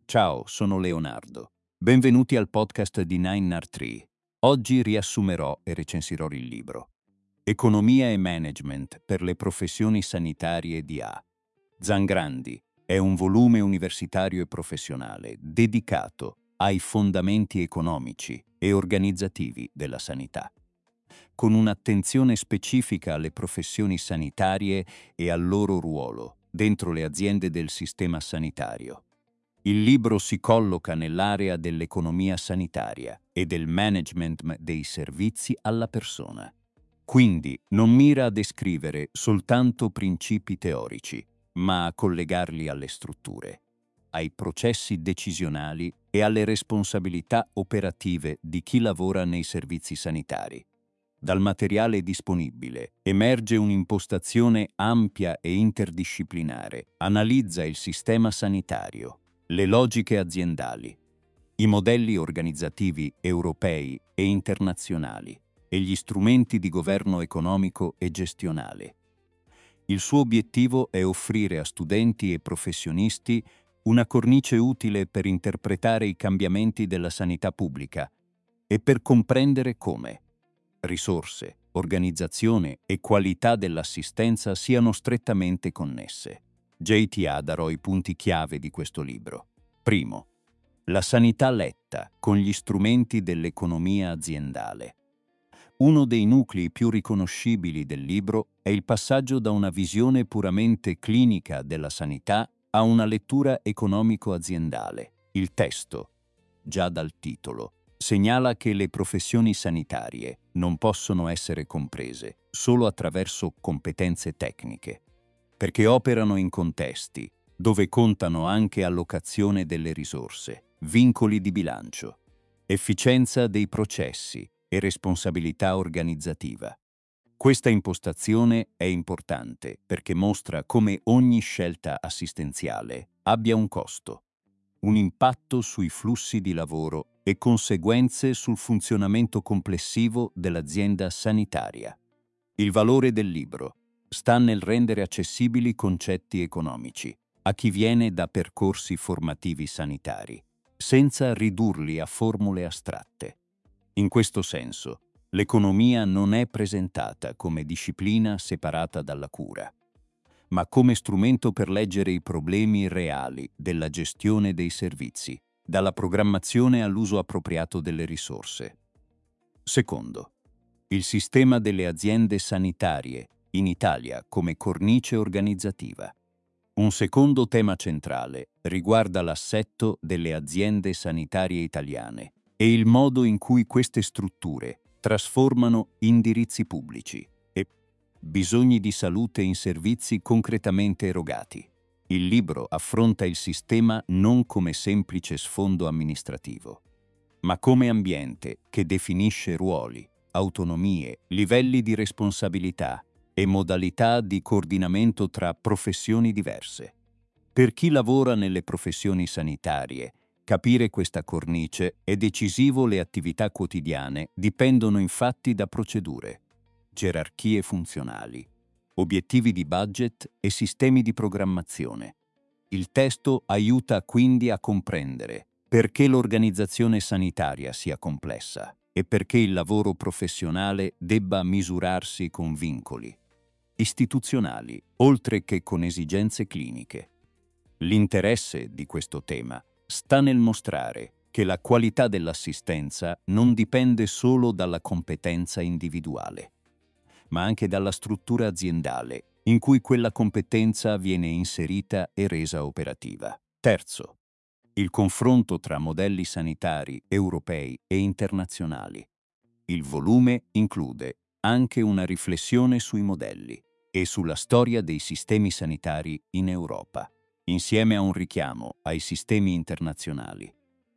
Ciao, sono Leonardo. Benvenuti al podcast di 9R3. Oggi riassumerò e recensirò il libro Economia e Management per le professioni sanitarie di A. Zangrandi è un volume universitario e professionale dedicato ai fondamenti economici e organizzativi della sanità, con un'attenzione specifica alle professioni sanitarie e al loro ruolo dentro le aziende del sistema sanitario. Il libro si colloca nell'area dell'economia sanitaria e del management dei servizi alla persona. Quindi non mira a descrivere soltanto principi teorici, ma a collegarli alle strutture, ai processi decisionali e alle responsabilità operative di chi lavora nei servizi sanitari. Dal materiale disponibile emerge un'impostazione ampia e interdisciplinare, analizza il sistema sanitario, le logiche aziendali, i modelli organizzativi europei e internazionali e gli strumenti di governo economico e gestionale. Il suo obiettivo è offrire a studenti e professionisti una cornice utile per interpretare i cambiamenti della sanità pubblica e per comprendere come risorse, organizzazione e qualità dell'assistenza siano strettamente connesse. JTA darò i punti chiave di questo libro. Primo, la sanità letta con gli strumenti dell'economia aziendale. Uno dei nuclei più riconoscibili del libro è il passaggio da una visione puramente clinica della sanità a una lettura economico-aziendale. Il testo, già dal titolo, segnala che le professioni sanitarie non possono essere comprese solo attraverso competenze tecniche, perché operano in contesti dove contano anche allocazione delle risorse, vincoli di bilancio, efficienza dei processi e responsabilità organizzativa. Questa impostazione è importante perché mostra come ogni scelta assistenziale abbia un costo, un impatto sui flussi di lavoro e conseguenze sul funzionamento complessivo dell'azienda sanitaria. Il valore del libro sta nel rendere accessibili concetti economici a chi viene da percorsi formativi sanitari, senza ridurli a formule astratte. In questo senso, l'economia non è presentata come disciplina separata dalla cura, ma come strumento per leggere i problemi reali della gestione dei servizi, dalla programmazione all'uso appropriato delle risorse. Secondo, il sistema delle aziende sanitarie in Italia come cornice organizzativa. Un secondo tema centrale riguarda l'assetto delle aziende sanitarie italiane e il modo in cui queste strutture trasformano indirizzi pubblici e bisogni di salute in servizi concretamente erogati. Il libro affronta il sistema non come semplice sfondo amministrativo, ma come ambiente che definisce ruoli, autonomie, livelli di responsabilità e modalità di coordinamento tra professioni diverse. Per chi lavora nelle professioni sanitarie, capire questa cornice è decisivo. Le attività quotidiane dipendono infatti da procedure, gerarchie funzionali, obiettivi di budget e sistemi di programmazione. Il testo aiuta quindi a comprendere perché l'organizzazione sanitaria sia complessa e perché il lavoro professionale debba misurarsi con vincoli istituzionali, oltre che con esigenze cliniche. L'interesse di questo tema sta nel mostrare che la qualità dell'assistenza non dipende solo dalla competenza individuale, ma anche dalla struttura aziendale in cui quella competenza viene inserita e resa operativa. Terzo, il confronto tra modelli sanitari europei e internazionali. Il volume include anche una riflessione sui modelli e sulla storia dei sistemi sanitari in Europa, insieme a un richiamo ai sistemi internazionali.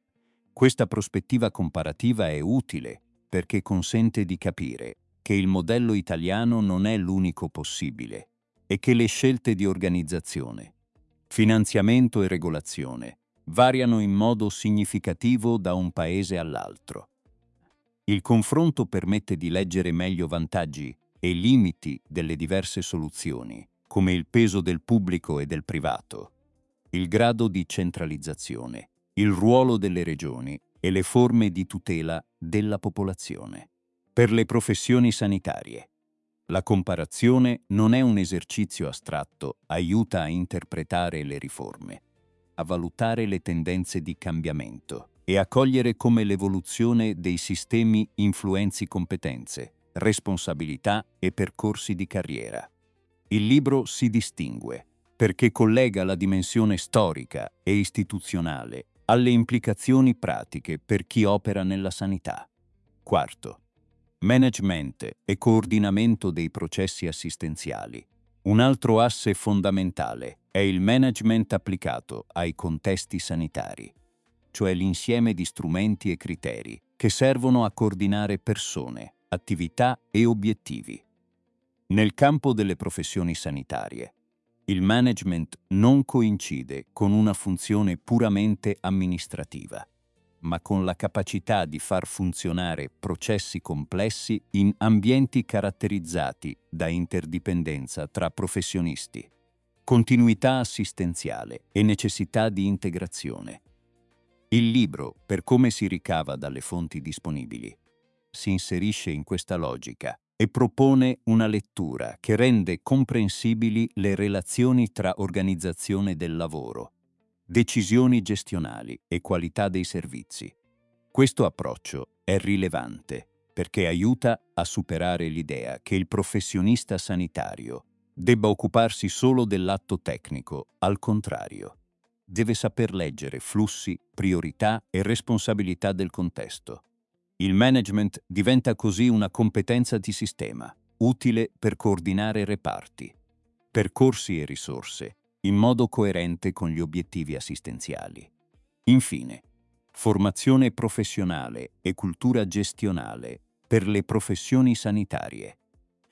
Questa prospettiva comparativa è utile perché consente di capire che il modello italiano non è l'unico possibile e che le scelte di organizzazione, finanziamento e regolazione variano in modo significativo da un paese all'altro. Il confronto permette di leggere meglio vantaggi e limiti delle diverse soluzioni, come il peso del pubblico e del privato, il grado di centralizzazione il ruolo delle regioni e le forme di tutela della popolazione. Per le professioni sanitarie. La comparazione non è un esercizio astratto, aiuta a interpretare le riforme, a valutare le tendenze di cambiamento e a cogliere come l'evoluzione dei sistemi influenzi competenze, responsabilità e percorsi di carriera. Il libro si distingue perché collega la dimensione storica e istituzionale alle implicazioni pratiche per chi opera nella sanità. Quarto, management e coordinamento dei processi assistenziali. Un altro asse fondamentale è il management applicato ai contesti sanitari, cioè l'insieme di strumenti e criteri che servono a coordinare persone, attività e obiettivi. Nel campo delle professioni sanitarie, il management non coincide con una funzione puramente amministrativa, ma con la capacità di far funzionare processi complessi in ambienti caratterizzati da interdipendenza tra professionisti, continuità assistenziale e necessità di integrazione. Il libro, per come si ricava dalle fonti disponibili, si inserisce in questa logica e propone una lettura che rende comprensibili le relazioni tra organizzazione del lavoro, decisioni gestionali e qualità dei servizi. Questo approccio è rilevante perché aiuta a superare l'idea che il professionista sanitario debba occuparsi solo dell'atto tecnico, al contrario. Deve saper leggere flussi, priorità e responsabilità del contesto. Il management diventa così una competenza di sistema, utile per coordinare reparti, percorsi e risorse, in modo coerente con gli obiettivi assistenziali. Infine, formazione professionale e cultura gestionale per le professioni sanitarie.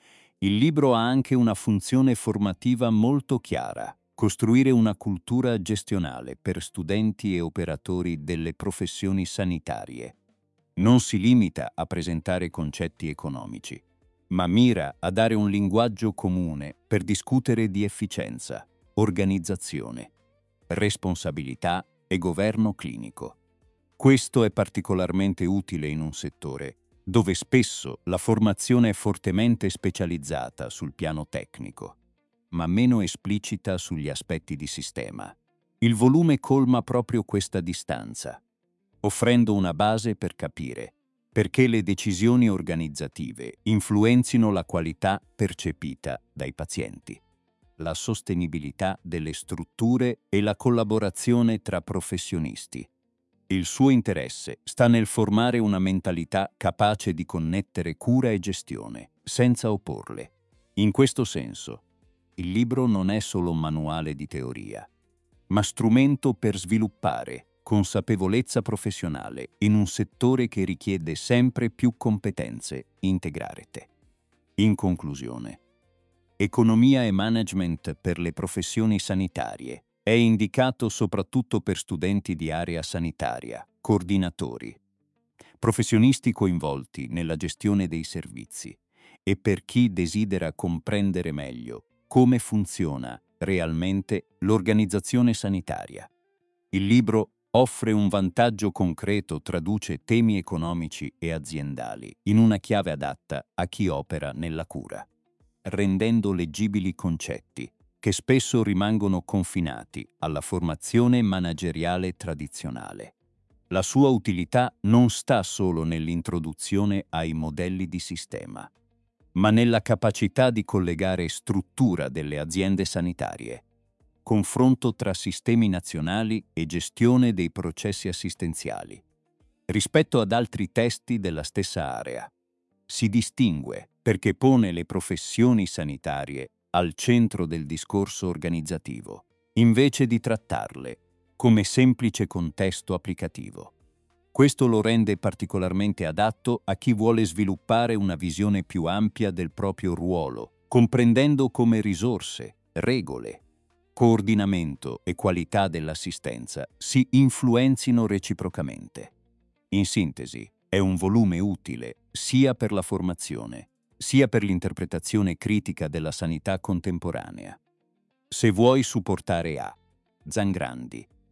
Il libro ha anche una funzione formativa molto chiara: costruire una cultura gestionale per studenti e operatori delle professioni sanitarie. Non si limita a presentare concetti economici, ma mira a dare un linguaggio comune per discutere di efficienza, organizzazione, responsabilità e governo clinico. Questo è particolarmente utile in un settore dove spesso la formazione è fortemente specializzata sul piano tecnico, ma meno esplicita sugli aspetti di sistema. Il volume colma proprio questa distanza, offrendo una base per capire perché le decisioni organizzative influenzino la qualità percepita dai pazienti, la sostenibilità delle strutture e la collaborazione tra professionisti. Il suo interesse sta nel formare una mentalità capace di connettere cura e gestione, senza opporle. In questo senso, il libro non è solo un manuale di teoria, ma strumento per sviluppare consapevolezza professionale in un settore che richiede sempre più competenze integrate. In conclusione, economia e management per le professioni sanitarie è indicato soprattutto per studenti di area sanitaria, coordinatori, professionisti coinvolti nella gestione dei servizi e per chi desidera comprendere meglio come funziona realmente l'organizzazione sanitaria. Il libro offre un vantaggio concreto, traduce temi economici e aziendali in una chiave adatta a chi opera nella cura, rendendo leggibili concetti che spesso rimangono confinati alla formazione manageriale tradizionale. La sua utilità non sta solo nell'introduzione ai modelli di sistema, ma nella capacità di collegare struttura delle aziende sanitarie, confronto tra sistemi nazionali e gestione dei processi assistenziali. Rispetto ad altri testi della stessa area, si distingue perché pone le professioni sanitarie al centro del discorso organizzativo, invece di trattarle come semplice contesto applicativo. Questo lo rende particolarmente adatto a chi vuole sviluppare una visione più ampia del proprio ruolo, comprendendo come risorse, regole, coordinamento e qualità dell'assistenza si influenzino reciprocamente. In sintesi, è un volume utile sia per la formazione, sia per l'interpretazione critica della sanità contemporanea. Se vuoi supportare A. Zangrandi,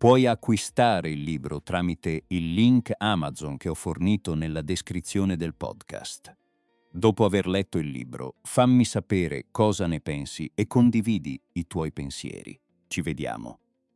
Puoi acquistare il libro tramite il link Amazon che ho fornito nella descrizione del podcast. Dopo aver letto il libro, fammi sapere cosa ne pensi e condividi i tuoi pensieri. Ci vediamo.